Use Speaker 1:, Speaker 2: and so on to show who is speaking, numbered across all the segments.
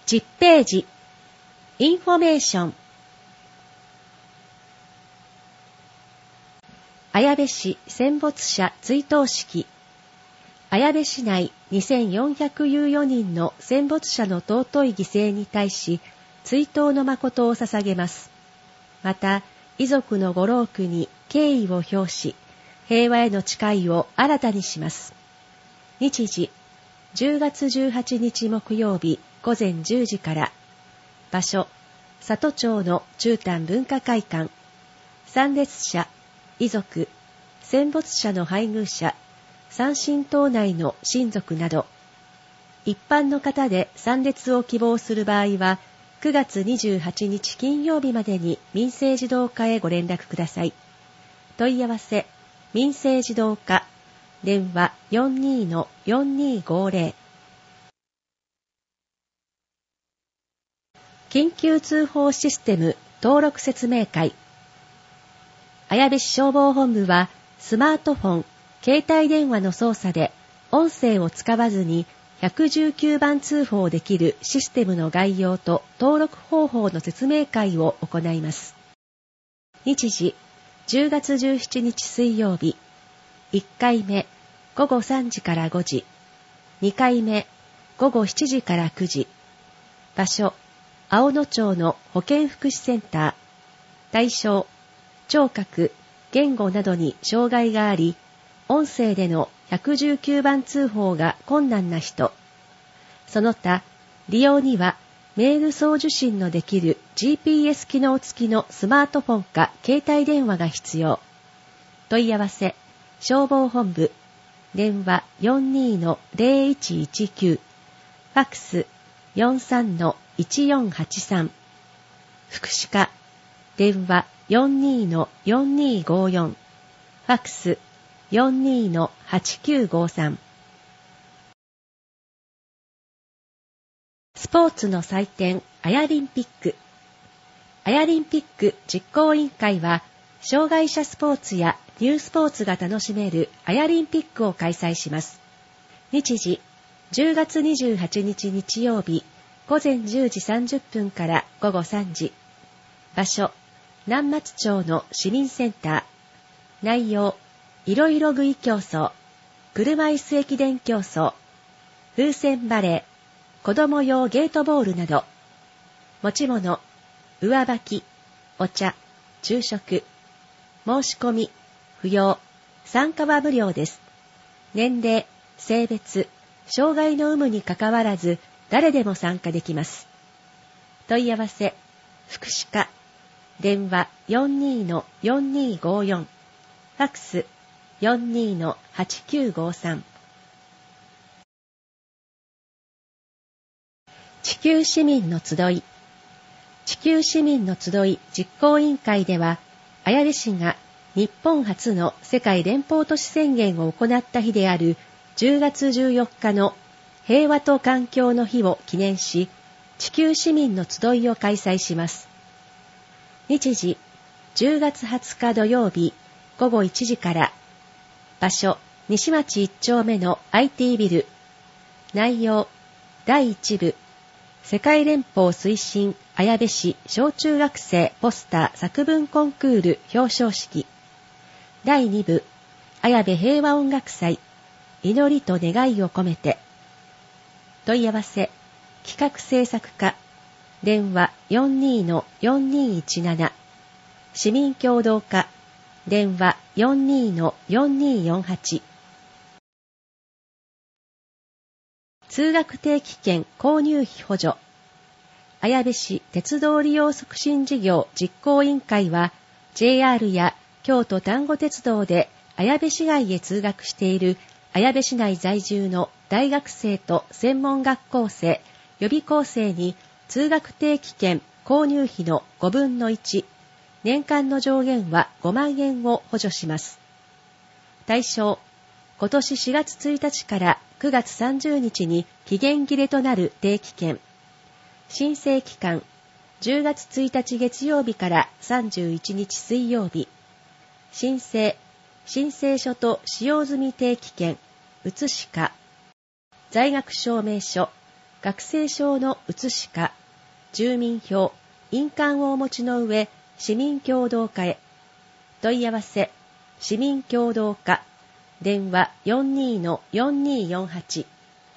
Speaker 1: 10ページ、インフォメーション。綾部市戦没者追悼式。綾部市内2414人の戦没者の尊い犠牲に対し、追悼の誠を捧げます。また、遺族のご労苦に敬意を表し、平和への誓いを新たにします。日時、10月18日木曜日午前10時から。場所、里町の中丹文化会館。参列者、遺族、戦没者の配偶者、参親等内の親族など。一般の方で参列を希望する場合は、9月28日金曜日までに民生児童課へご連絡ください。問い合わせ、民生児童課、電話 42-4250。緊急通報システム登録説明会。綾部市消防本部は、スマートフォン、携帯電話の操作で、音声を使わずに119番通報できるシステムの概要と登録方法の説明会を行います。日時、10月17日水曜日。1回目、午後3時から5時。2回目、午後7時から9時。場所、青野町の保健福祉センター。対象、聴覚、言語などに障害があり、音声での119番通報が困難な人。その他、利用にはメール送受信のできる GPS 機能付きのスマートフォンか携帯電話が必要。問い合わせ、消防本部、電話 42-0119、ファクス 43-1483、福祉課、電話 42-4254、ファクス 42-8953。スポーツの祭典、アヤリンピック。アヤリンピック実行委員会は、障害者スポーツやニュースポーツが楽しめるアヤリンピックを開催します。日時、10月28日日曜日、午前10時30分から午後3時。場所、南松町の市民センター。内容、いろいろ食い競争、車椅子駅伝競争、風船バレー、子供用ゲートボールなど。持ち物、上履き、お茶、昼食。申し込み、不要。参加は無料です。年齢、性別、障害の有無にかかわらず、誰でも参加できます。問い合わせ、福祉課、電話 42-4254、ファクス 42-8953。地球市民の集い。地球市民の集い実行委員会では、綾部市が日本初の世界連邦都市宣言を行った日である10月14日の平和と環境の日を記念し、地球市民の集いを開催します。日時、10月20日土曜日午後1時から。場所、西町1丁目の IT ビル。内容、第1部、世界連邦推進綾部市小中学生ポスター作文コンクール表彰式。第2部、綾部平和音楽祭、祈りと願いを込めて。問い合わせ、企画制作課、電話 42-4217、市民協働課、電話 42-4248。通学定期券購入費補助。綾部市鉄道利用促進事業実行委員会は、JR や京都丹後鉄道で綾部市外へ通学している綾部市内在住の大学生と専門学校生、予備校生に通学定期券購入費の5分の1、年間の上限は5万円を補助します。対象、今年4月1日から9月30日に期限切れとなる定期券。申請期間、10月1日月曜日から31日水曜日。申請書と使用済み定期券、写しか。在学証明書、 学生証の写しか、住民票、印鑑をお持ちの上、市民協同課へ。問い合わせ、市民協同課、電話 42-4248。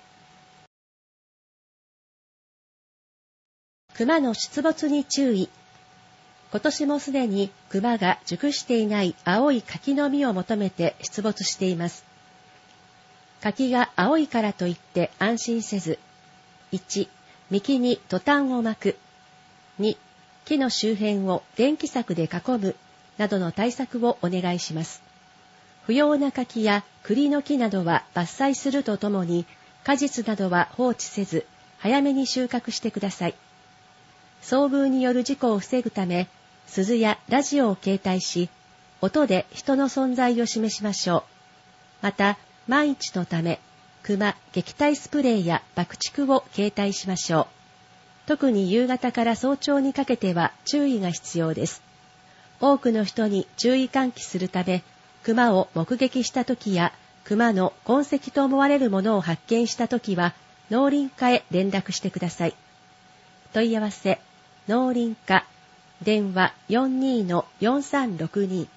Speaker 1: 熊の出没に注意。今年もすでに熊が熟していない青い柿の実を求めて出没しています。柿が青いからといって安心せず、1、幹にトタンを巻く。2、木の周辺を電気柵で囲むなどの対策をお願いします。不要な柿や栗の木などは伐採するとともに、果実などは放置せず、早めに収穫してください。遭遇による事故を防ぐため、鈴やラジオを携帯し、音で人の存在を示しましょう。また、万一のため、熊撃退スプレーや爆竹を携帯しましょう。特に夕方から早朝にかけては注意が必要です。多くの人に注意喚起するため、熊を目撃したときや、熊の痕跡と思われるものを発見したときは、農林課へ連絡してください。問い合わせ、農林課、電話 42-4362。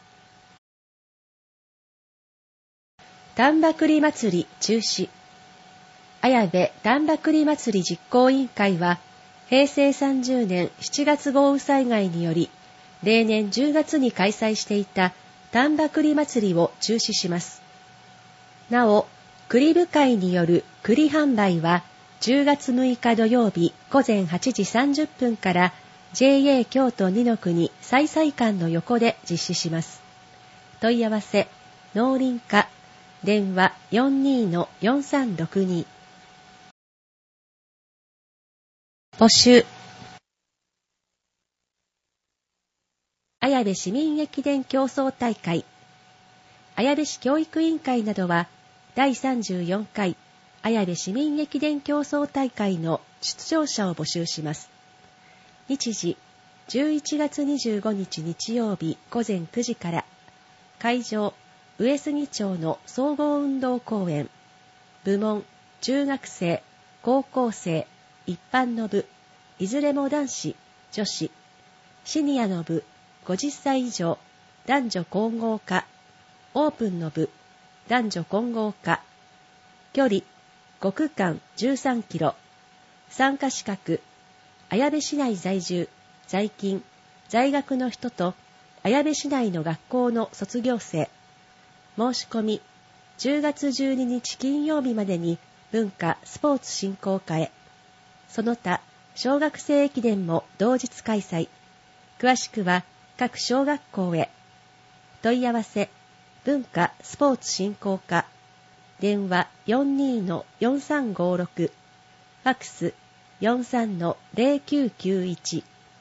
Speaker 1: 丹波栗祭り中止。綾部丹波栗祭り実行委員会は、平成30年7月豪雨災害により、例年10月に開催していた丹波栗祭りを中止します。なお、栗部会による栗販売は、10月6日土曜日午前8時30分から JA 京都二の国菜々館の横で実施します。問い合わせ、農林課、電話 42-4362。募集。綾部市民駅伝競争大会。綾部市教育委員会などは、第34回綾部市民駅伝競争大会の出場者を募集します。日時、11月25日日曜日午前9時から、会場、上杉町の総合運動公園。部門、中学生、高校生、一般の部、いずれも男子、女子、シニアの部、50歳以上、男女混合化、オープンの部、男女混合化、距離、5区間13キロ、参加資格、綾部市内在住、在勤、在学の人と、綾部市内の学校の卒業生、申し込み、10月12日金曜日までに文化・スポーツ振興課へ。その他、小学生駅伝も同日開催。詳しくは各小学校へ。問い合わせ、文化・スポーツ振興課。電話 42-4356。ファクス 43-0991。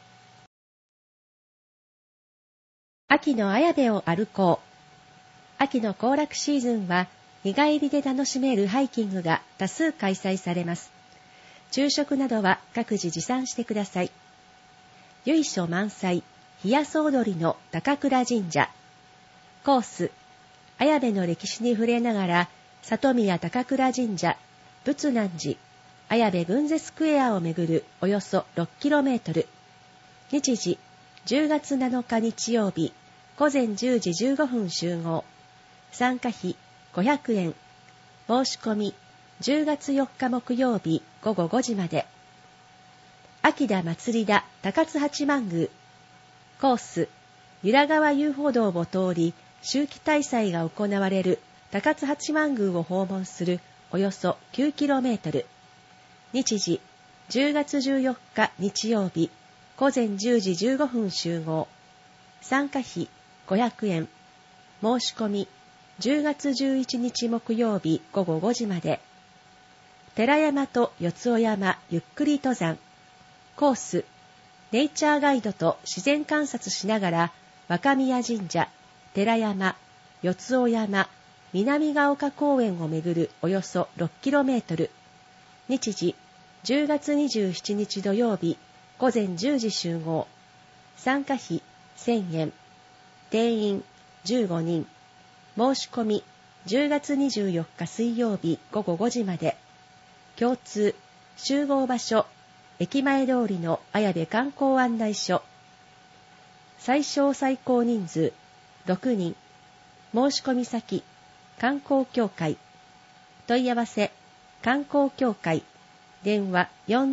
Speaker 1: 秋の綾部を歩こう。秋の行楽シーズンは日帰りで楽しめるハイキングが多数開催されます。昼食などは各自持参してください。由緒満載、火野草踊りの高倉神社。コース、綾部の歴史に触れながら、里宮高倉神社、仏南寺、綾部軍勢スクエアを巡るおよそ 6km。日時、10月7日日曜日、午前10時15分集合。参加費500円。申し込み10月4日木曜日午後5時まで。秋田祭りだ高津八幡宮。コース、由良川遊歩道を通り、秋季大祭が行われる高津八幡宮を訪問するおよそ 9km。日時、10月14日日曜日、午前10時15分集合。参加費500円。申し込み10月11日木曜日午後5時まで。寺山と四尾山ゆっくり登山。コース、ネイチャーガイドと自然観察しながら若宮神社、寺山、四尾山、南ヶ丘公園を巡るおよそ 6km。日時、10月27日土曜日、午前10時集合。参加費1000円。定員15人。申し込み10月24日水曜日午後5時まで。共通、 集合場所、駅前通りの綾部観光案内所。最小最高人数、6人。申し込み先、観光協会。問い合わせ、観光協会。電話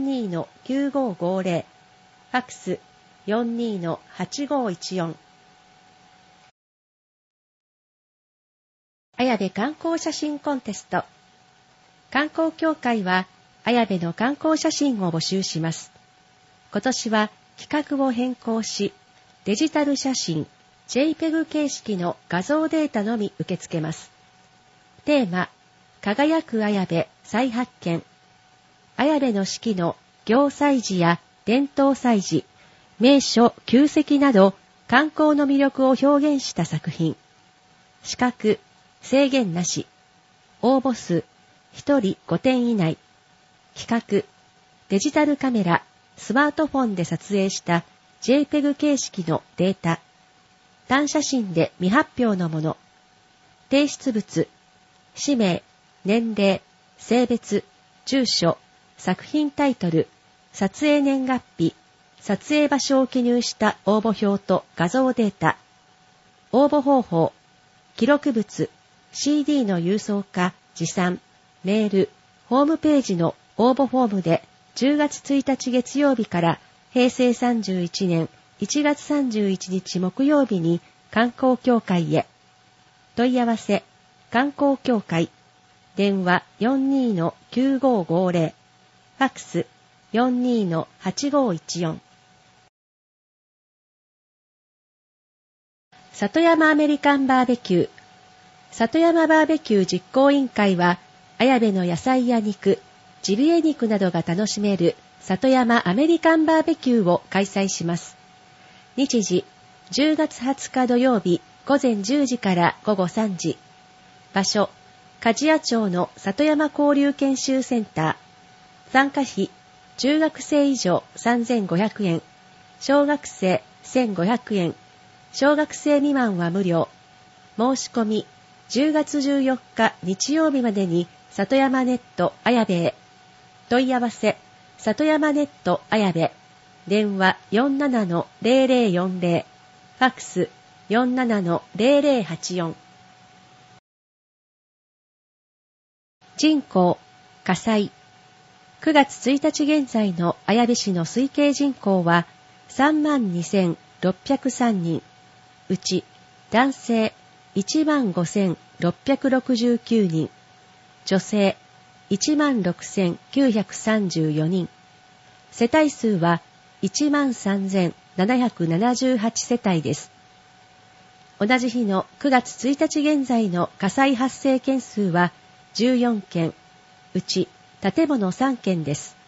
Speaker 1: 42-9550。ファックス 42-8514。綾部観光写真コンテスト。観光協会は綾部の観光写真を募集します。今年は企画を変更し、デジタル写真 JPEG 形式の画像データのみ受け付けます。テーマ、輝く綾部再発見。綾部の四季の行祭事や伝統祭事、名所、旧跡など観光の魅力を表現した作品。資格、制限なし。応募数、1人5点以内。企画、デジタルカメラ、スマートフォンで撮影した JPEG 形式のデータ。単写真で未発表のもの。提出物、氏名、年齢、性別、住所、作品タイトル、撮影年月日、撮影場所を記入した応募表と画像データ。応募方法、記録物、CD の郵送か持参、メール、ホームページの応募フォームで10月1日月曜日から平成31年1月31日木曜日に観光協会へ。問い合わせ、観光協会。電話 42-9550。ファックス 42-8514。里山アメリカンバーベキュー。里山バーベキュー実行委員会は、綾部の野菜や肉、ジビエ肉などが楽しめる里山アメリカンバーベキューを開催します。日時、10月20日土曜日午前10時から午後3時。場所、梶谷町の里山交流研修センター。参加費、中学生以上3500円、小学生1500円、小学生未満は無料。申し込み、10月14日日曜日までに里山ネット綾部へ。問い合わせ、里山ネット綾部。電話 47-0040。ファックス 47-0084。人口、火災。9月1日現在の綾部市の推計人口は 32,603 人。うち、男性 15,669 人。女性 16,934 人。世帯数は 13,778 世帯です。同じ日の9月1日現在の火災発生件数は14件。うち、建物3件です。